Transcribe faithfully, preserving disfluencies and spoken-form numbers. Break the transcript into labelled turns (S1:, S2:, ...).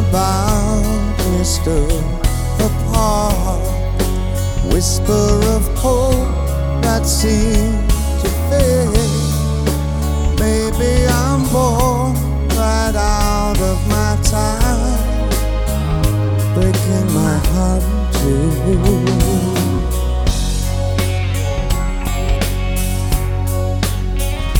S1: boundary stood apart, whisper of hope that seemed to fade. Maybe I'm born right out of my time, breaking my heart too.